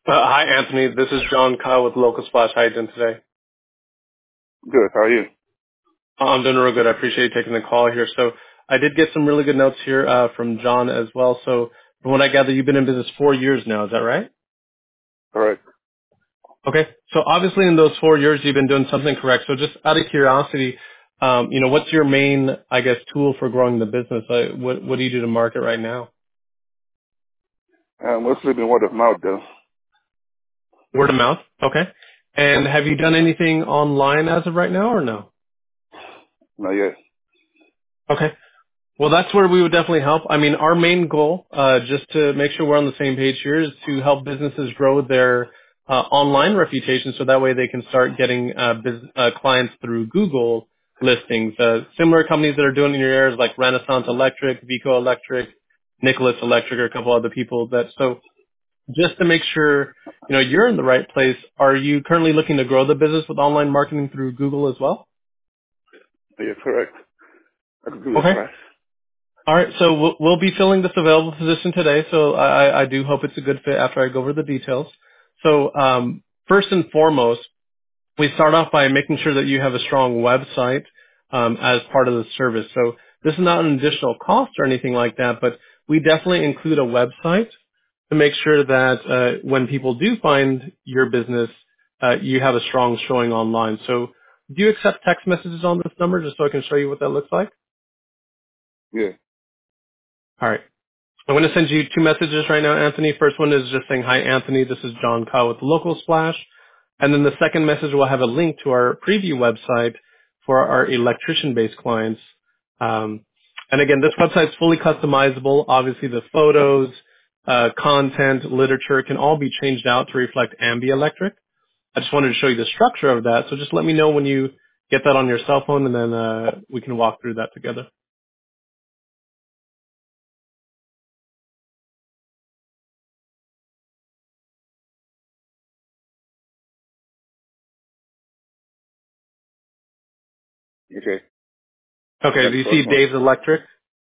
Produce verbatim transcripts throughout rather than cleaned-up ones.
Uh, hi, Anthony. This is John Kyle with Local Splash. How are you doing today? Good. How are you? Uh, I'm doing real good. I appreciate you taking the call here. So I did get some really good notes here uh, from John as well. So from what I gather, you've been in business four years now. Is that right? Correct. Okay. So obviously in those four years, you've been doing something correct. So just out of curiosity, um, you know, what's your main, I guess, tool for growing the business? Uh, what, what do you do to market right now? Uh, mostly been word of mouth, though. Word of mouth. Okay. And have you done anything online as of right now or no? Not yet. Okay. Well, that's where we would definitely help. I mean, our main goal, uh, just to make sure we're on the same page here, is to help businesses grow their uh, online reputation so that way they can start getting uh, bus- uh, clients through Google listings. Uh, similar companies that are doing it in your areas like Renaissance Electric, Vico Electric, Nicholas Electric, or a couple other people. That so just to make sure you know you're in the right place. Are you currently looking to grow the business with online marketing through Google as well? You're correct. I can do this, Okay. right? All right, so we'll, we'll be filling this available position today, so I, I do hope it's a good fit after I go over the details. So um, first and foremost, we start off by making sure that you have a strong website um, as part of the service. So this is not an additional cost or anything like that, but we definitely include a website to make sure that uh, when people do find your business, uh, you have a strong showing online. So do you accept text messages on this number just so I can show you what that looks like? Yeah. All right. I'm going to send you two messages right now, Anthony. First one is just saying, hi, Anthony. This is John Kyle with Local Splash. And then the second message will have a link to our preview website for our electrician-based clients. Um, and again, this website is fully customizable. Obviously, the photos, uh, content, literature can all be changed out to reflect Ambi Electric. I just wanted to show you the structure of that. So just let me know when you get that on your cell phone, and then uh, we can walk through that together. Okay. I Okay, got do the you see first one. Dave's Electric?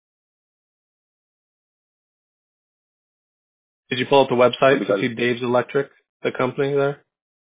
Did you pull up the Let me website to got it. see Dave's Electric, the company there?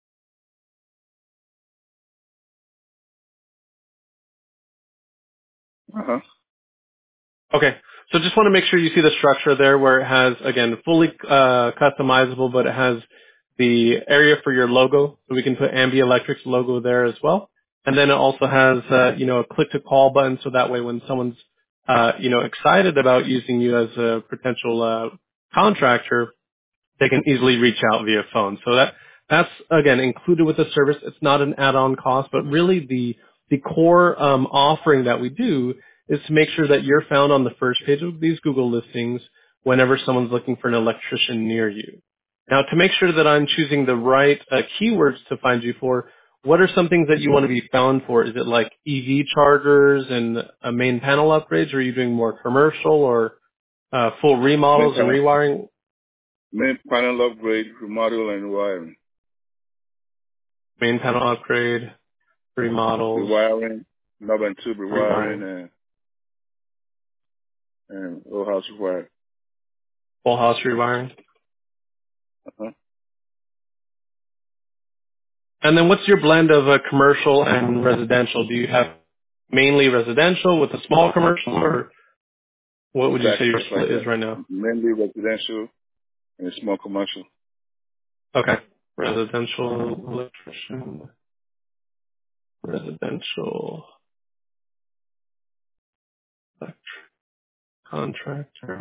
Uh-huh. Okay. So just want to make sure you see the structure there where it has, again, fully uh, customizable, but it has the area for your logo. So we can put Ambi Electric's logo there as well. And then it also has, uh, you know, a click to call button. So that way when someone's, uh, you know, excited about using you as a potential uh, contractor, they can easily reach out via phone. So that that's again included with the service. It's not an add-on cost, but really the the core um, offering that we do is to make sure that you're found on the first page of these Google listings whenever someone's looking for an electrician near you. Now, to make sure that I'm choosing the right uh, keywords to find you for, what are some things that you want to be found for? Is it like E V chargers and uh, main panel upgrades, or are you doing more commercial or uh, full Main remodels and panel, rewiring? main panel upgrade, remodel, and wiring. Main panel upgrade, remodels, Rewiring, knob and tube rewiring, rewiring, and, and whole house rewiring. full house rewiring. Uh-huh. And then what's your blend of uh, commercial and residential? Do you have mainly residential with a small commercial, or what would It's you say actually your just like split is that. right now? Mainly residential and small commercial. Okay. Residential electrician, residential contractor.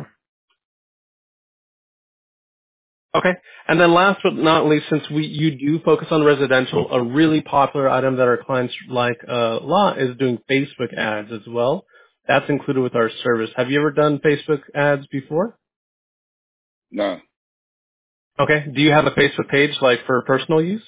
Okay. And then last but not least, since we you do focus on residential, a really popular item that our clients like a lot is doing Facebook ads as well. That's included with our service. Have you ever done Facebook ads before? Nah, Okay. Do you have a Facebook page like for personal use?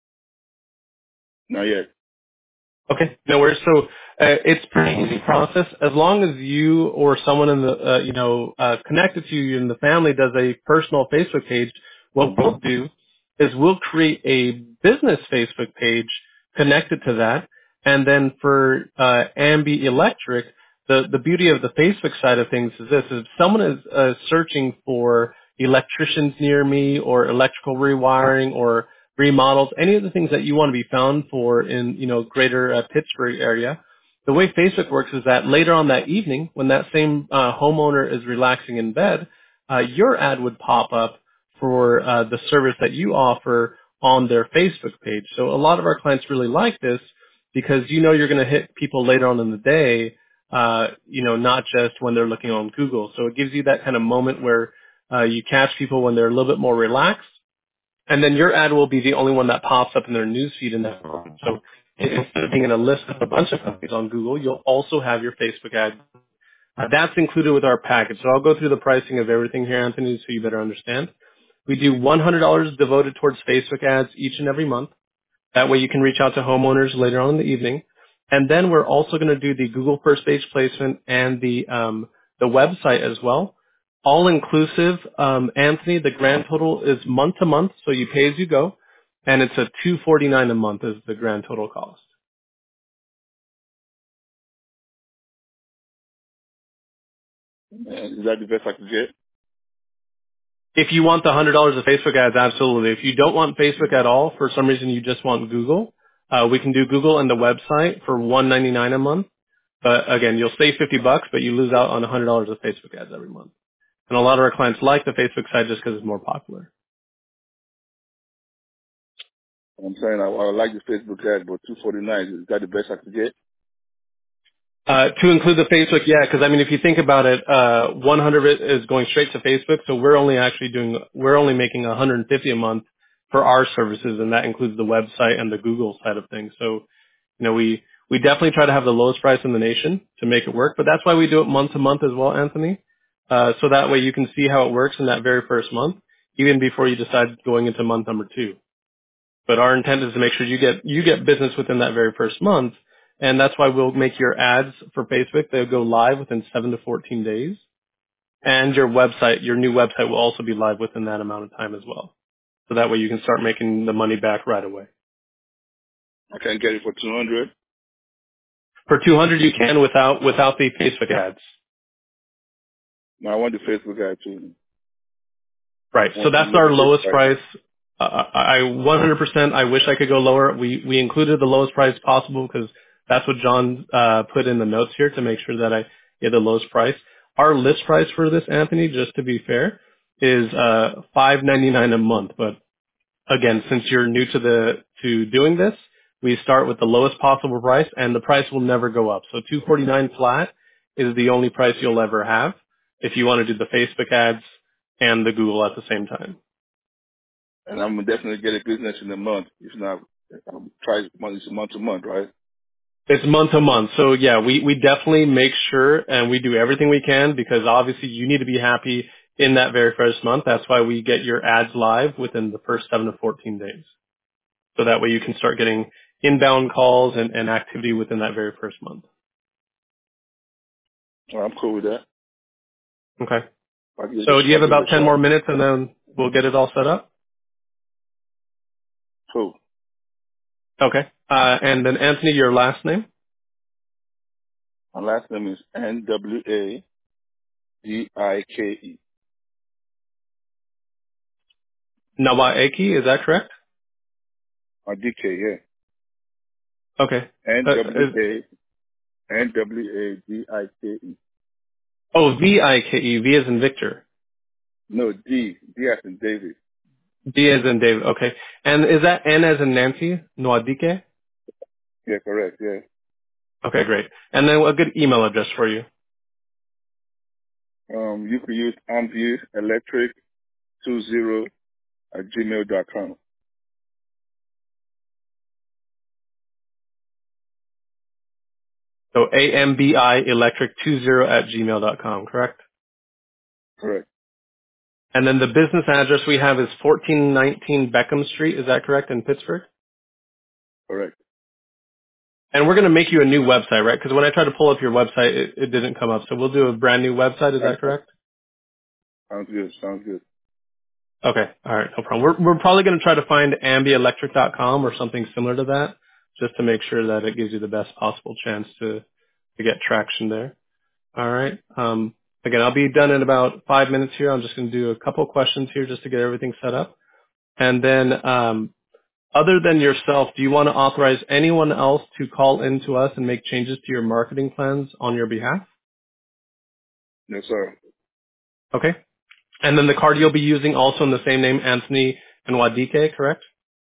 not yet. Okay, no worries. So uh, it's a pretty easy process as long as you or someone in the uh, you know uh, connected to you in the family does a personal Facebook page. What we'll do is we'll create a business Facebook page connected to that, and then for uh, Ambi Electric, the the beauty of the Facebook side of things is this: if someone is uh, searching for electricians near me or electrical rewiring or remodels, any of the things that you want to be found for in, you know, greater uh, Pittsburgh area. The way Facebook works is that later on that evening, when that same uh, homeowner is relaxing in bed, uh, your ad would pop up for uh, the service that you offer on their Facebook page. So a lot of our clients really like this because you know you're going to hit people later on in the day, uh, you know, not just when they're looking on Google. So it gives you that kind of moment where uh, you catch people when they're a little bit more relaxed, and then your ad will be the only one that pops up in their newsfeed in that moment. So instead of being in a list of a bunch of companies on Google, you'll also have your Facebook ad. Uh, that's included with our package. So I'll go through the pricing of everything here, Anthony, so you better understand. We do one hundred dollars devoted towards Facebook ads each and every month. That way you can reach out to homeowners later on in the evening. And then we're also going to do the Google First Page Placement and the um, the website as well. All inclusive, um, Anthony, the grand total is month to month, so you pay as you go. And it's a two forty-nine a month is the grand total cost. And is that the best I can get? If you want the one hundred dollars of Facebook ads, absolutely. If you don't want Facebook at all, for some reason you just want Google, uh, we can do Google and the website for one ninety-nine a month. But again, you'll save fifty bucks, but you lose out on one hundred dollars of Facebook ads every month. And a lot of our clients like the Facebook side just because it's more popular. I'm saying I, I like the Facebook ad, but two forty-nine, is that the best I can get? Uh, to include the Facebook, yeah, because I mean, if you think about it, uh, one hundred of it is going straight to Facebook, so we're only actually doing, we're only making one hundred fifty a month for our services, and that includes the website and the Google side of things. So, you know, we we definitely try to have the lowest price in the nation to make it work, but that's why we do it month to month as well, Anthony. Uh, so that way you can see how it works in that very first month, even before you decide going into month number two. But our intent is to make sure you get you get business within that very first month, and that's why we'll make your ads for Facebook. They'll go live within seven to fourteen days, and your website, your new website, will also be live within that amount of time as well. So that way you can start making the money back right away. I can get it for two hundred. For two hundred, you can without without the Facebook ads. Now I want the Facebook ad too. Right. I So want to that's know our the best lowest price. price. Uh, I one hundred percent. I wish I could go lower. We we included the lowest price possible because that's what John uh, put in the notes here to make sure that I get the lowest price. Our list price for this, Anthony, just to be fair, is uh, five ninety nine a month. But again, since you're new to the to doing this, we start with the lowest possible price, and the price will never go up. So two forty nine flat is the only price you'll ever have if you want to do the Facebook ads and the Google at the same time. And I'm gonna definitely get a business in a month. If not, I'll try month, it's month to month, right? It's month to month. So yeah, we, we definitely make sure and we do everything we can because obviously you need to be happy in that very first month. That's why we get your ads live within the first seven to fourteen days. So that way you can start getting inbound calls and, and activity within that very first month. Well, I'm cool with that. Okay. I can So just do you have want to give about it a ten more shot. minutes and then we'll get it all set up? Cool. Okay. Uh, and then Anthony, your last name? My last name is N W A D I K E. Nawaeki, is that correct? Or D K, yeah. Okay. N Uh, W is, A N W A D I K E. oh, V I K E, V as in Victor. No, D. D as in David. D as in David. Okay. And is that N as in Nancy? Noadike? Yeah, correct, yeah. Okay, great. And then a good email address for you. Um, you can use Ambient Electric two zero at gmail dot com. So A M B I electric twenty at gmail dot com, correct? Correct, And then the business address we have is fourteen nineteen Beckham Street. Is that correct in Pittsburgh? correct. And we're going to make you a new website, right? Because when I tried to pull up your website, it, it didn't come up. So we'll do a brand new website. Is Sounds that correct? sounds good, sounds good. Okay. All right. No problem. We're, we're probably going to try to find ambi electric dot com or something similar to that just to make sure that it gives you the best possible chance to, to get traction there. All right. Um, Again, I'll be done in about five minutes here. I'm just going to do a couple questions here just to get everything set up. And then, um, other than yourself, do you want to authorize anyone else to call in to us and make changes to your marketing plans on your behalf? Yes, sir. Okay. And then the card you'll be using also in the same name, Anthony and Wadike, correct?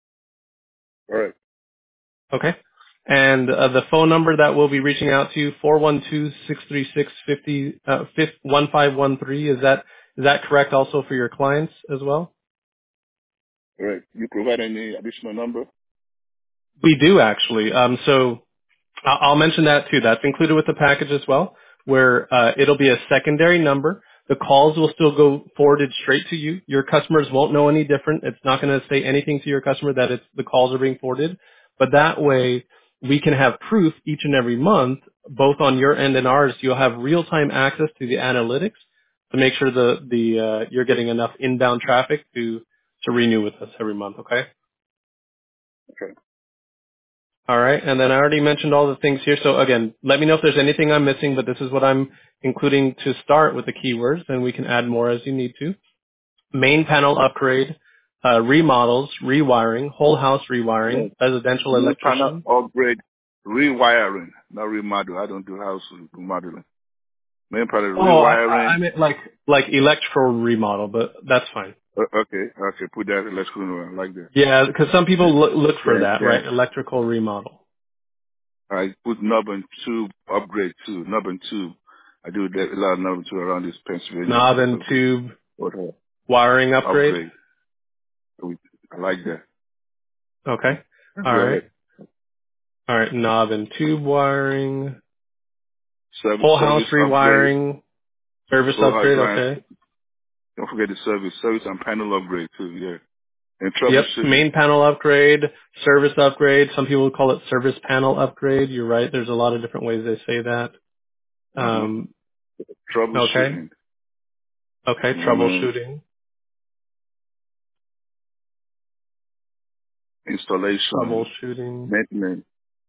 All right. Okay. And uh, the phone number that we'll be reaching out to, four one two, six three six, one five one three, is that is that correct also for your clients as well? All right. You provide any additional number? We do actually. Um, so I- I'll mention that too. That's included with the package as well, where uh, it'll be a secondary number. The calls will still go forwarded straight to you. Your customers won't know any different. It's not going to say anything to your customer that it's the calls are being forwarded. But that way, we can have proof each and every month, both on your end and ours. You'll have real-time access to the analytics to make sure the the uh, you're getting enough inbound traffic to to renew with us every month. Okay. Okay. All right. And then I already mentioned all the things here. So again, let me know if there's anything I'm missing, but this is what I'm including to start with the keywords, and we can add more as you need to. Main panel upgrade, uh, remodels, rewiring, whole house rewiring, No. residential New panel electrician. upgrade, rewiring, not remodel. I don't do house remodeling. Main panel Oh, I, I rewiring. I meant like, like electrical remodel, but that's fine. Uh, okay. Okay. Put that. Let's go on like that. Yeah, because some people look, look for Then, that, then right? Electrical remodel. I put knob and tube upgrade too. Knob and tube. I do that, a lot of knob and tube around this Pennsylvania. Knob That's and a good tube what wiring upgrade. upgrade. So we, I like that. Okay. Go All right. ahead. All right. Knob and tube wiring. Service, Whole house service upgrade. rewiring, service Full hard upgrade, drive. okay. Don't forget the service, service and panel upgrade too. Yeah, and Yep, troubleshooting. main panel upgrade, service upgrade. Some people would call it service panel upgrade. You're right. There's a lot of different ways they say that. Uh-huh. Um, okay. Troubleshooting. Okay. I mean, Troubleshooting. installation, Troubleshooting. maintenance,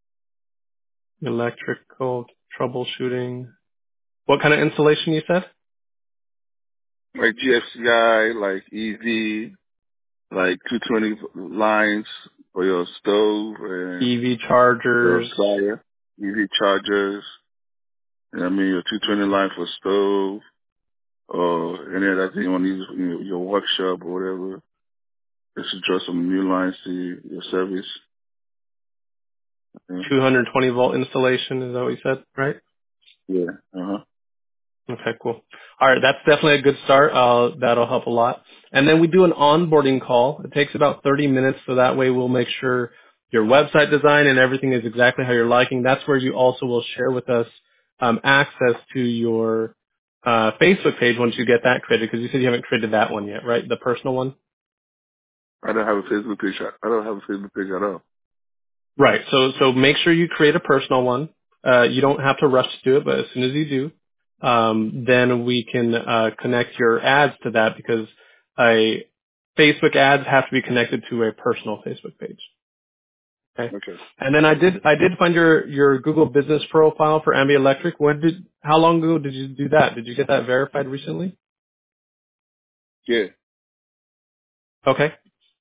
Electrical troubleshooting. What kind of installation you said? like G F C I, like E V, like two twenty lines for your stove and E V your chargers. fire, E V chargers. I mean, your two twenty line for stove or any other thing you want to use in your, your workshop or whatever. Just to draw some new lines to your service. Yeah. two hundred twenty volt installation. Is that what you said? Right? Yeah. Uh-huh. Okay, cool. All right, that's definitely a good start. Uh, that'll help a lot. And then we do an onboarding call. It takes about thirty minutes, so that way we'll make sure your website design and everything is exactly how you're liking. That's where you also will share with us um, access to your uh, Facebook page once you get that created, because you said you haven't created that one yet, right? The personal one? I don't have a Facebook page. I don't have a Facebook page at all. Right. So so make sure you create a personal one. Uh, you don't have to rush to do it, but as soon as you do, um, then we can uh, connect your ads to that, because a Facebook ads have to be connected to a personal Facebook page. Okay. Okay. And then I did I did find your your Google business profile for Ambi Electric. When did how long ago did you do that? Did you get that verified recently? Yeah. Okay.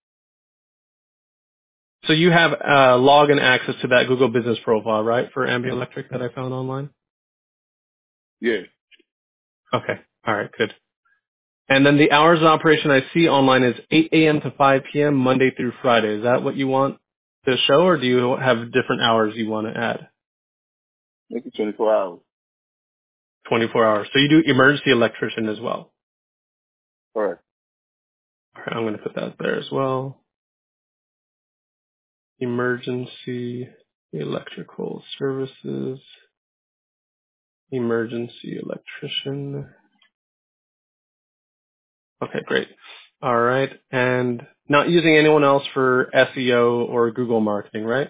So you have uh, login access to that Google business profile, right, for Ambi Electric that I found online? Yeah. Okay. All right. Good. And then the hours of operation I see online is eight a.m. to five p.m. Monday through Friday. Is that what you want to show, or do you have different hours you want to add? Make it twenty-four hours. twenty-four hours. So you do emergency electrician as well. All right. All right, I'm going to put that there as well. Emergency electrical services, emergency electrician. Okay, great. All right. And not using anyone else for S E O or Google marketing, right?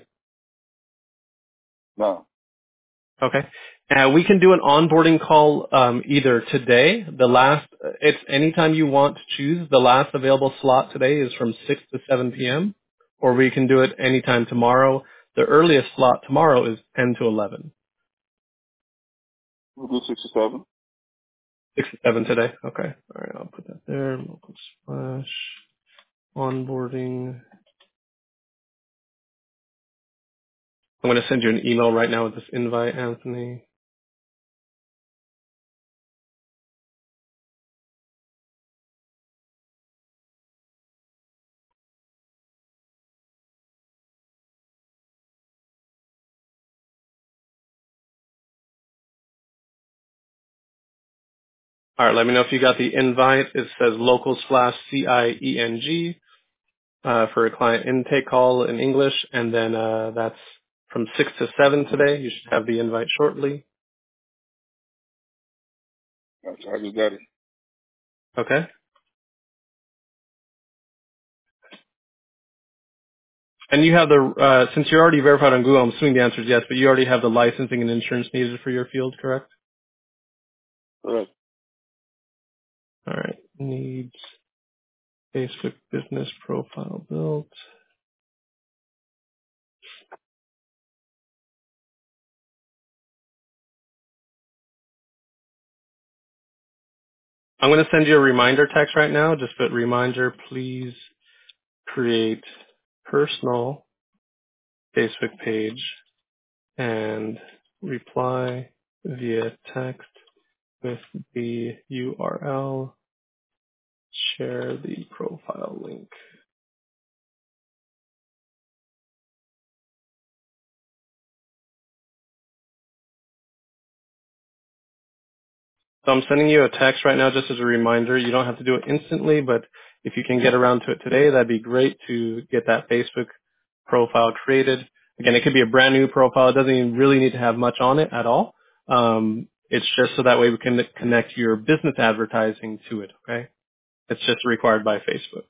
No. Okay. Uh, we can do an onboarding call um, either today. The last, it's anytime you want to choose. The last available slot today is from six to seven p.m. Or we can do it anytime tomorrow. The earliest slot tomorrow is ten to eleven. We'll do sixty-seven. Six to seven today. Okay. All right. I'll put that there. Local slash onboarding. I'm going to send you an email right now with this invite, Anthony. All right. Let me know if you got the invite. It says local slash C I E N G uh, for a client intake call in English. And then uh, that's from six to seven today. You should have the invite shortly. That's I just got it. Okay. And you have the, uh, since you're already verified on Google, I'm assuming the answer is yes, but you already have the licensing and insurance needed for your field, correct? All right. All right. Needs Facebook business profile built. I'm going to send you a reminder text right now. Just put reminder, please create personal Facebook page and reply via text with the U R L. Share the profile link. So I'm sending you a text right now just as a reminder. You don't have to do it instantly, but if you can get around to it today, that'd be great to get that Facebook profile created. Again, it could be a brand new profile. It doesn't even really need to have much on it at all. Um, it's just so that way we can connect your business advertising to it, okay? It's just required by Facebook.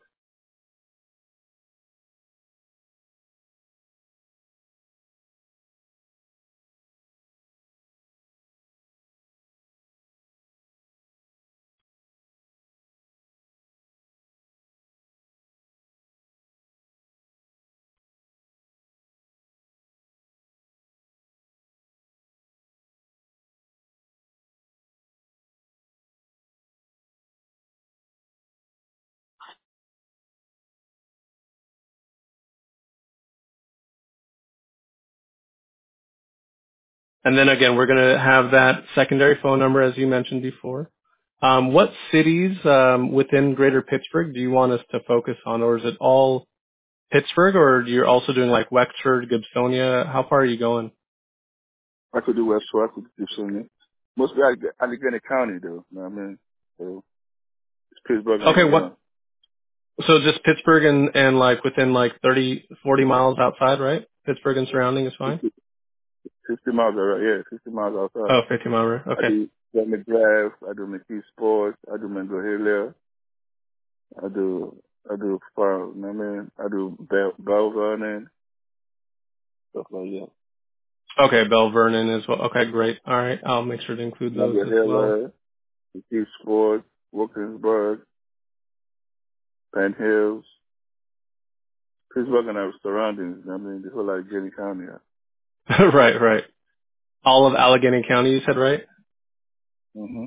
And then again, we're going to have that secondary phone number as you mentioned before. Um, what cities um, within Greater Pittsburgh do you want us to focus on, or is it all Pittsburgh, or you're also doing like Wexford, Gibsonia? How far are you going? I could do West Shore. I could do something. Mostly Alleg- Allegheny County, though. You know what I mean? So it's Pittsburgh and Okay, beyond. what? So just Pittsburgh and and like within like thirty, forty miles outside, right? Pittsburgh and surrounding is fine. fifty, fifty miles, all right. Yeah, fifty miles outside. Oh, fifty mile. radius. I Okay. do Summit Drive. I do McKee Sports. I do Mango Hill. I do, I do far, you know what I mean? I do Bell, Bell running, stuff like that. Okay, Bell Vernon as well. Okay, great. All right, I'll make sure to include those Mango as well. Hill, McKee Sports, Wilkinsburg, Penn Hills, Pittsburgh and our surroundings, you know what I mean? The whole Allegheny County. Right, right. All of Allegheny County, you said, right? Mm-hmm.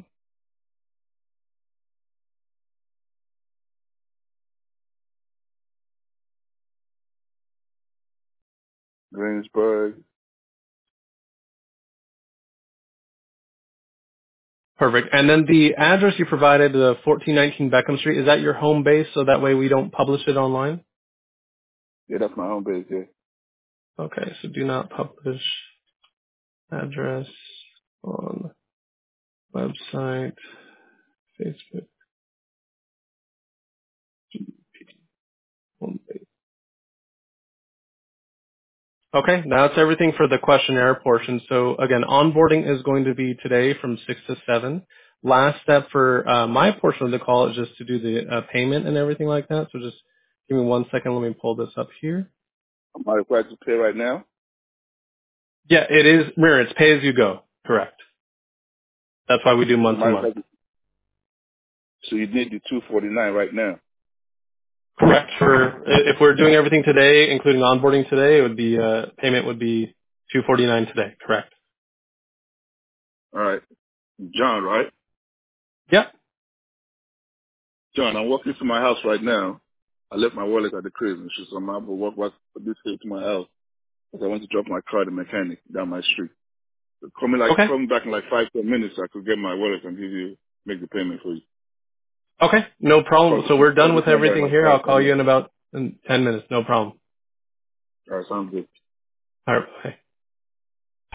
Greensburg. Perfect. And then the address you provided, the fourteen nineteen Beckham Street, is that your home base so that way we don't publish it online? Yeah, that's my home base, yeah. Okay, so do not publish address on website, Facebook, home base. Okay, now that's everything for the questionnaire portion. So again, onboarding is going to be today from six to seven. Last step for uh, my portion of the call is just to do the uh, payment and everything like that. So just give me one second. Let me pull this up here. I'm not required to pay right now. Yeah, it is, Mir, it's pay as you go. Correct. That's why we do I'm month to not month. required to, so you need the two forty-nine right now. Correct. For if we're doing everything today, including onboarding today, it would be uh, payment would be two forty nine today. Correct. All right. John, right? Yep. John, I'm walking to my house right now. I left my wallet at the crib, and so I'm able to walk back this way to my house because I want to drop my car at the mechanic down my street. So coming like Okay. coming back in like five ten minutes, I could get my wallet and give you make the payment for you. Okay. No I'll problem. call So this, we're call done this with number in everything like here. five I'll ten call you minutes. in about in ten minutes. No problem. All right, sounds good. All right. Bye.